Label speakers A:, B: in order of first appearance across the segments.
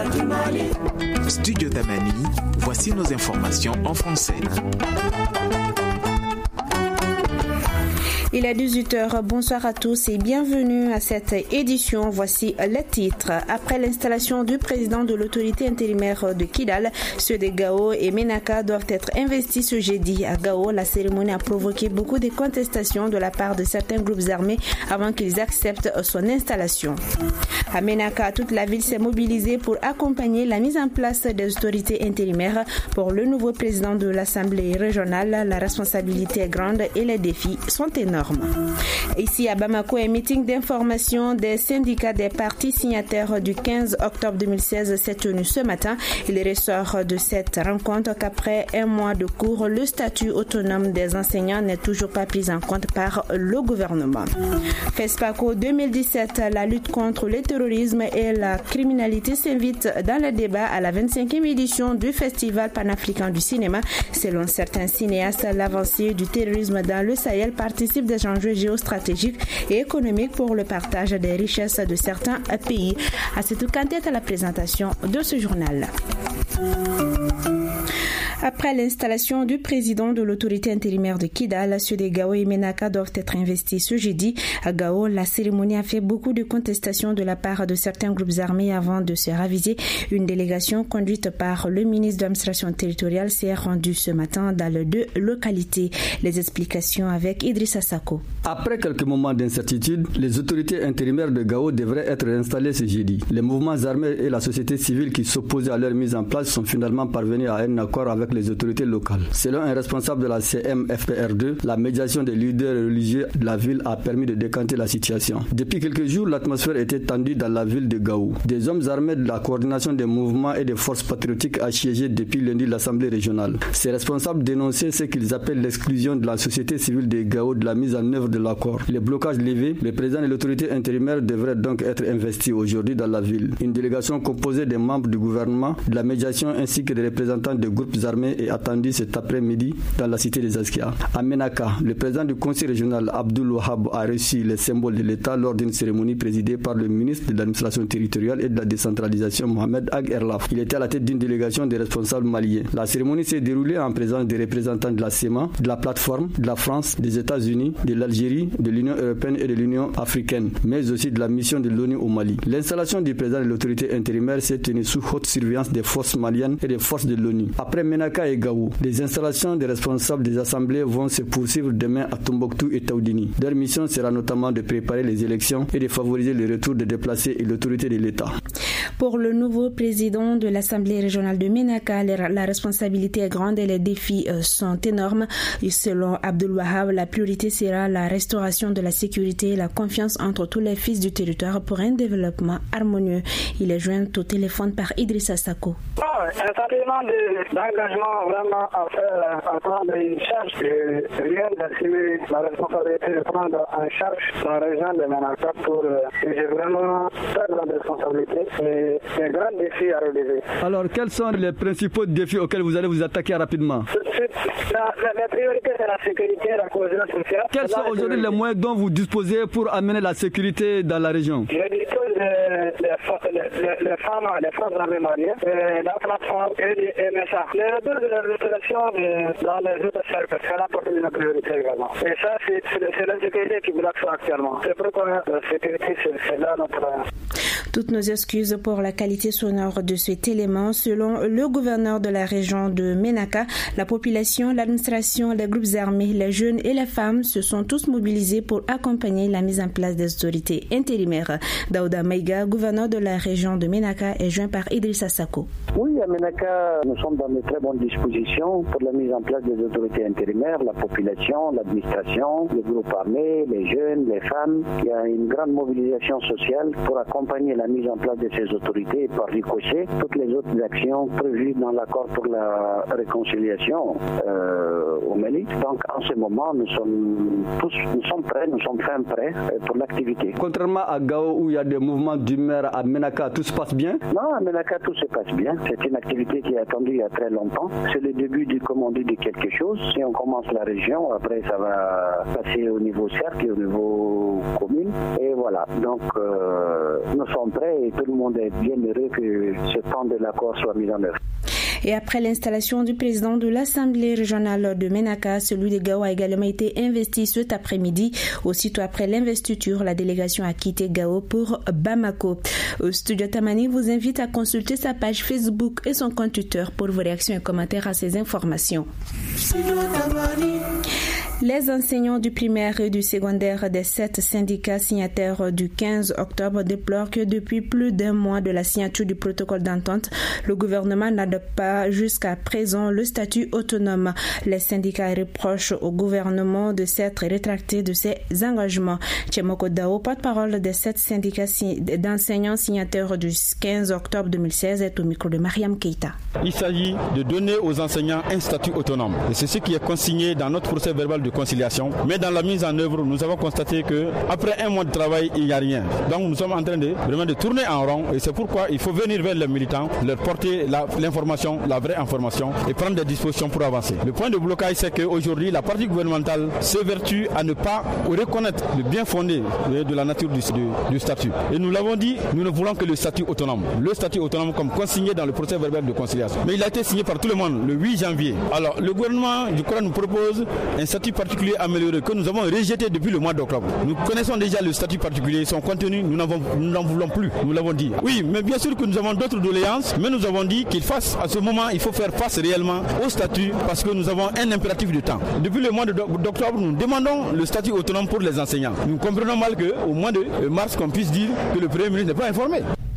A: du Mali.
B: Studio Damani, voici nos informations en français.
C: Il est 18h, bonsoir à tous et bienvenue à cette édition. Voici les titres. Après l'installation du président de l'autorité intérimaire de Kidal, ceux de Gao et Menaka doivent être investis ce jeudi. À Gao, la cérémonie a provoqué beaucoup de contestations de la part de certains groupes armés avant qu'ils acceptent son installation. À Menaka, toute la ville s'est mobilisée pour accompagner la mise en place des autorités intérimaires. Pour le nouveau président de l'Assemblée régionale, la responsabilité est grande et les défis sont énormes. Ici à Bamako, un meeting d'information des syndicats des partis signataires du 15 octobre 2016 s'est tenu ce matin. Il ressort de cette rencontre qu'après un mois de cours, le statut autonome des enseignants n'est toujours pas pris en compte par le gouvernement. FESPACO 2017, la lutte contre le terrorisme et la criminalité s'invite dans le débat à la 25e édition du Festival panafricain du cinéma. Selon certains cinéastes, l'avancée du terrorisme dans le Sahel participe des enjeux géostratégiques et économiques pour le partage des richesses de certains pays. À cette quantité à la présentation de ce journal. Après l'installation du président de l'autorité intérimaire de Kidal, ceux de Gao et Menaka doivent être investis ce jeudi. À Gao, la cérémonie a fait beaucoup de contestations de la part de certains groupes armés avant de se raviser. Une délégation conduite par le ministre de l'administration territoriale s'est rendue ce matin dans les deux localités. Les explications avec Idrissa Sako.
D: Après quelques moments d'incertitude, les autorités intérimaires de Gao devraient être réinstallées ce jeudi. Les mouvements armés et la société civile qui s'opposaient à leur mise en place sont finalement parvenus à un accord avec les autorités locales. Selon un responsable de la CMFPR2, la médiation des leaders religieux de la ville a permis de décanter la situation. Depuis quelques jours, l'atmosphère était tendue dans la ville de Gao. Des hommes armés de la coordination des mouvements et des forces patriotiques a siégé depuis lundi l'Assemblée régionale. Ces responsables dénonçaient ce qu'ils appellent l'exclusion de la société civile de Gao de la mise en œuvre de l'accord. Les blocages levés, le président de l'autorité intérimaire devrait donc être investi aujourd'hui dans la ville. Une délégation composée des membres du gouvernement, de la médiation ainsi que des représentants de groupes armés est attendue cet après-midi dans la cité des Askia. À Menaka, le président du conseil régional Abdul Wahab a reçu les symboles de l'État lors d'une cérémonie présidée par le ministre de l'administration territoriale et de la décentralisation Mohamed Ag Erlaf. Il était à la tête d'une délégation des responsables maliens. La cérémonie s'est déroulée en présence des représentants de la CEMA, de la plateforme, de la France, des États-Unis, de l'Algérie, de l'Union européenne et de l'Union africaine, mais aussi de la mission de l'ONU au Mali. L'installation du président de l'autorité intérimaire s'est tenue sous haute surveillance des forces maliennes et des forces de l'ONU. Après Menaka et Gao, les installations des responsables des assemblées vont se poursuivre demain à Tombouctou et Taoudini. Leur mission sera notamment de préparer les élections et de favoriser le retour des déplacés et l'autorité de l'État.
C: Pour le nouveau président de l'Assemblée régionale de Menaka, la responsabilité est grande et les défis sont énormes. Selon Abdul Wahab, la priorité sera la restauration de la sécurité et la confiance entre tous les fils du territoire pour un développement harmonieux. Il est joint au téléphone par Idrissa Sako.
E: Un sentiment d'engagement vraiment à prendre une charge et rien d'assumer la responsabilité de prendre en charge la région de Menaka pour j'ai vraiment très grande responsabilité et un grand défi à relever.
D: Alors, quels sont les principaux défis auxquels vous allez vous attaquer rapidement?
E: La priorité, c'est la sécurité et la cohésion sociale.
D: Quels sont aujourd'hui les moyens dont vous disposez pour amener la sécurité dans la région?
E: Je dispose des femmes armées maliennes, la plateforme et les MSA. Le retour de la restauration dans les autres cercles, c'est la portée de la priorité également. Et ça, c'est la sécurité qui bloque ça actuellement. C'est pourquoi la sécurité, c'est là notre...
C: Toutes nos excuses pour la qualité sonore de cet élément. Selon le gouverneur de la région de Menaka, la population, l'administration, les groupes armés, les jeunes et les femmes se sont tous mobilisés pour accompagner la mise en place des autorités intérimaires. Daouda Maïga, gouverneur de la région de Menaka, est joint par Idrissa Sako.
F: Oui, à Menaka, nous sommes dans de très bonnes dispositions pour la mise en place des autorités intérimaires, la population, l'administration, les groupes armés, les jeunes, les femmes. Il y a une grande mobilisation sociale pour accompagner la mise en place de ces autorités et par ricochet toutes les autres actions prévues dans l'accord pour la réconciliation au Mali. Donc en ce moment, nous sommes prêts, nous sommes fin prêts pour l'activité.
D: Contrairement à Gao où il y a des mouvements d'humeur, à Menaka, tout se passe bien?
F: Non, à Menaka, tout se passe bien. C'est une activité qui est attendue il y a très longtemps. C'est le début du, comme on dit, de quelque chose. Si on commence la région, après ça va passer au niveau cercle et au niveau commune. Et voilà. Donc nous sommes prêts et tout le monde est bien heureux que ce temps de l'accord soit mis en œuvre.
C: Et après l'installation du président de l'Assemblée régionale de Ménaka, celui de Gao a également été investi cet après-midi. Aussitôt après l'investiture, la délégation a quitté Gao pour Bamako. Studio Tamani vous invite à consulter sa page Facebook et son compte Twitter pour vos réactions et commentaires à ces informations. Les enseignants du primaire et du secondaire des 7 syndicats signataires du 15 octobre déplorent que depuis plus d'un mois de la signature du protocole d'entente, le gouvernement n'adopte pas jusqu'à présent le statut autonome. Les syndicats reprochent au gouvernement de s'être rétracté de ses engagements. Tchemoko Dao, porte-parole des 7 syndicats d'enseignants signataires du 15 octobre 2016, est au micro de Mariam Keita.
A: Il s'agit de donner aux enseignants un statut autonome. Et c'est ce qui est consigné dans notre procès verbal de conciliation. Mais dans la mise en œuvre, nous avons constaté qu'après un mois de travail, il n'y a rien. Donc nous sommes en train de tourner en rond et c'est pourquoi il faut venir vers les militants, leur porter l'information, la vraie information et prendre des dispositions pour avancer. Le point de blocage, c'est qu'aujourd'hui, la partie gouvernementale s'évertue à ne pas reconnaître le bien fondé de la nature du statut. Et nous l'avons dit, nous ne voulons que le statut autonome. Le statut autonome comme consigné dans le procès verbal de conciliation. Mais il a été signé par tout le monde le 8 janvier. Alors le gouvernement, je crois, nous propose un statut particulier amélioré que nous avons rejeté depuis le mois d'octobre. Nous connaissons déjà le statut particulier, son contenu, nous n'en voulons plus, nous l'avons dit. Oui, mais bien sûr que nous avons d'autres doléances, mais nous avons dit qu'il fasse, à ce moment, il faut faire face réellement au statut parce que nous avons un impératif de temps. Depuis le mois d'octobre, nous demandons le statut autonome pour les enseignants. Nous comprenons mal qu'au mois de mars, qu'on puisse dire que le Premier ministre n'est pas informé.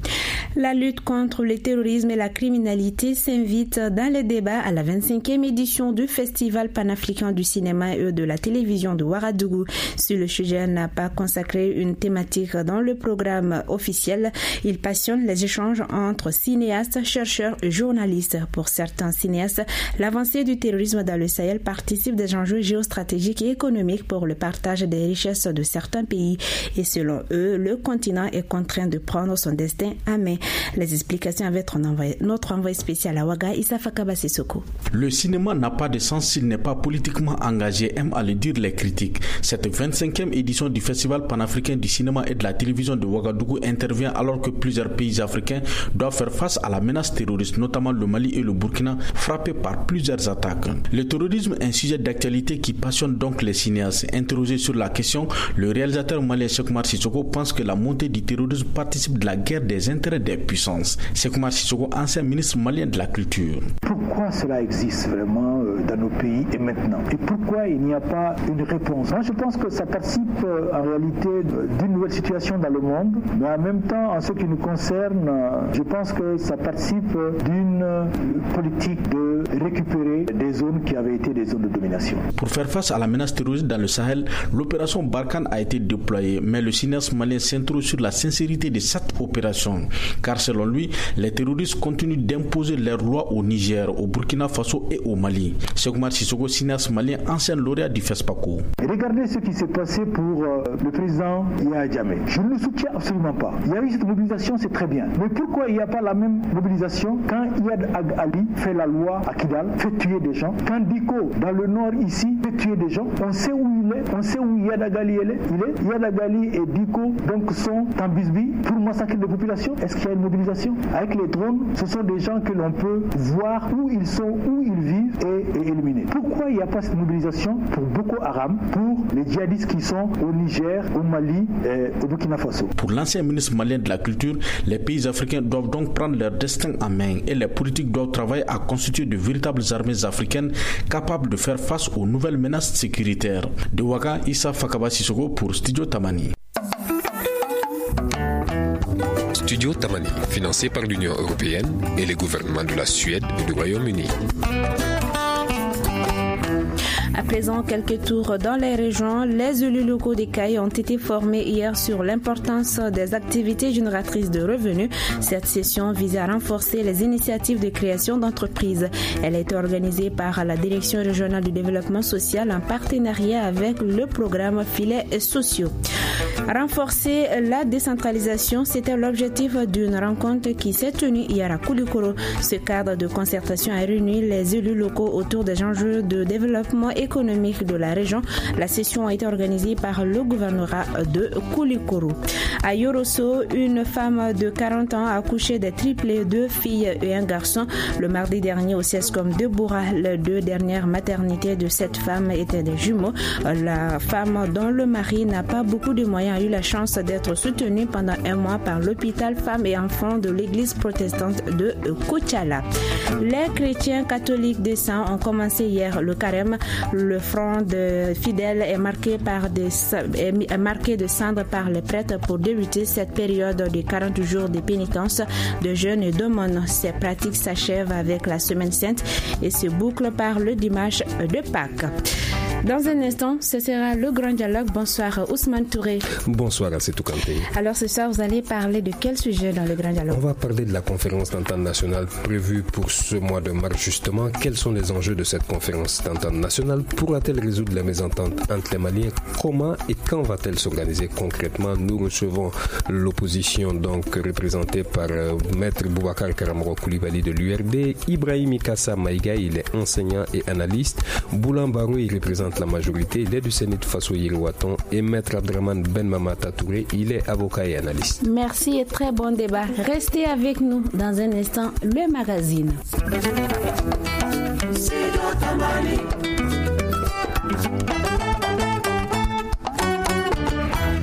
C: La lutte contre le terrorisme et la criminalité s'invite dans les débats à la 25e édition du Festival panafricain du cinéma et de la télévision de Ouagadougou. Si le sujet n'a pas consacré une thématique dans le programme officiel, il passionne les échanges entre cinéastes, chercheurs et journalistes. Pour certains cinéastes, l'avancée du terrorisme dans le Sahel participe des enjeux géostratégiques et économiques pour le partage des richesses de certains pays. Et selon eux, le continent est contraint de prendre son destin à main. Les explications avec notre envoyé spécial à Ouaga, Issa Fakaba Sissoko.
G: Le cinéma n'a pas de sens s'il n'est pas politiquement engagé, aiment à le dire les critiques. Cette 25e édition du Festival panafricain du cinéma et de la télévision de Ouagadougou intervient alors que plusieurs pays africains doivent faire face à la menace terroriste, notamment le Mali et le Burkina, frappés par plusieurs attaques. Le terrorisme est un sujet d'actualité qui passionne donc les cinéastes. Interrogé sur la question, le réalisateur malien Sekoumar Sissoko pense que la montée du terrorisme participe de la guerre des intérêts des puissances. Sekoumar Sissoko, ancien ministre malien de la Culture.
H: Pourquoi cela existe vraiment dans nos pays et maintenant? Et pourquoi il n'y a pas une réponse? Moi, je pense que ça participe en réalité d'une nouvelle situation dans le monde, mais en même temps, en ce qui nous concerne, je pense que ça participe d'une politique de récupérer des zones qui avaient été des zones de domination.
G: Pour faire face à la menace terroriste dans le Sahel, l'opération Barkhane a été déployée, mais le cinéaste malien s'interroge sur la sincérité de cette opération. Car selon lui, les terroristes continuent d'imposer leurs lois au Niger, au Burkina Faso et au Mali. Sekoumar Sissoko, cinéaste malien, ancien lauréat du FESPACO.
H: Regardez ce qui s'est passé pour le président Yahya Jammeh. Je ne le soutiens absolument pas. Il y a eu cette mobilisation, c'est très bien. Mais pourquoi il n'y a pas la même mobilisation quand Iyad Ali fait la loi à Kidal, fait tuer des gens, quand Diko, dans le nord ici, fait tuer des gens? On sait où il est, on sait où Iyad Ali il est. Iyad Ali et Diko donc sont en bisbille pour massacrer des populations. Est-ce qu'il y a une mobilisation? Avec les drones, ce sont des gens que l'on peut voir où ils sont, où ils vivent et éliminer. Pourquoi il n'y a pas cette mobilisation pour Boko Haram, pour les djihadistes qui sont au Niger, au Mali et au Burkina Faso?
G: Pour l'ancien ministre malien de la Culture, les pays africains doivent donc prendre leur destin en main et les politiques doivent travailler à constituer de véritables armées africaines capables de faire face aux nouvelles menaces sécuritaires. De Ouaga, Issa Fakaba Sissoko pour Studio Tamani.
I: Studio Tamani, financé par l'Union européenne et les gouvernements de la Suède et du Royaume-Uni.
C: À présent, quelques tours dans les régions. Les élus locaux des CAI ont été formés hier sur l'importance des activités génératrices de revenus. Cette session vise à renforcer les initiatives de création d'entreprises. Elle a été organisée par la Direction régionale du développement social en partenariat avec le programme Filets sociaux. Renforcer la décentralisation, c'était l'objectif d'une rencontre qui s'est tenue hier à Koulikoro. Ce cadre de concertation a réuni les élus locaux autour des enjeux de développement économique de la région. La session a été organisée par le gouvernorat de Koulikoro. À Yorosso, une femme de 40 ans a accouché des triplés, 2 filles et un garçon. Le mardi dernier au CESCOM de Boura, les 2 dernières maternités de cette femme étaient des jumeaux. La femme dont le mari n'a pas beaucoup de moyens a eu la chance d'être soutenue pendant un mois par l'hôpital femmes et enfants de l'église protestante de Kochala. Les chrétiens catholiques des Saints ont commencé hier le carême. Le front de fidèles est marqué de cendres par les prêtres pour débuter cette période de 40 jours de pénitence, de jeûne et d'aumône. Ces pratiques s'achèvent avec la Semaine Sainte et se bouclent par le dimanche de Pâques. Dans un instant, ce sera le grand dialogue. Bonsoir Ousmane Touré.
I: Bonsoir Assetou Kanté.
C: Alors ce soir, vous allez parler de quel sujet dans le grand dialogue?
I: On va parler de la conférence d'entente nationale prévue pour ce mois de mars justement. Quels sont les enjeux de cette conférence d'entente nationale? Pourra-t-elle résoudre les mésententes entre les Maliens? Comment et quand va-t-elle s'organiser concrètement? Nous recevons l'opposition donc représentée par Maître Boubacar Karamoro Koulibaly de l'URD, Ibrahim Ikassa Maïga, il est enseignant et analyste, Boulan Barou, il représente la majorité, il est du Sénat Faso Yirwaton, et Maître Abdraman Ben Mamata Touré, il est avocat et analyste.
C: Merci et très bon débat. Restez avec nous dans un instant, le magazine.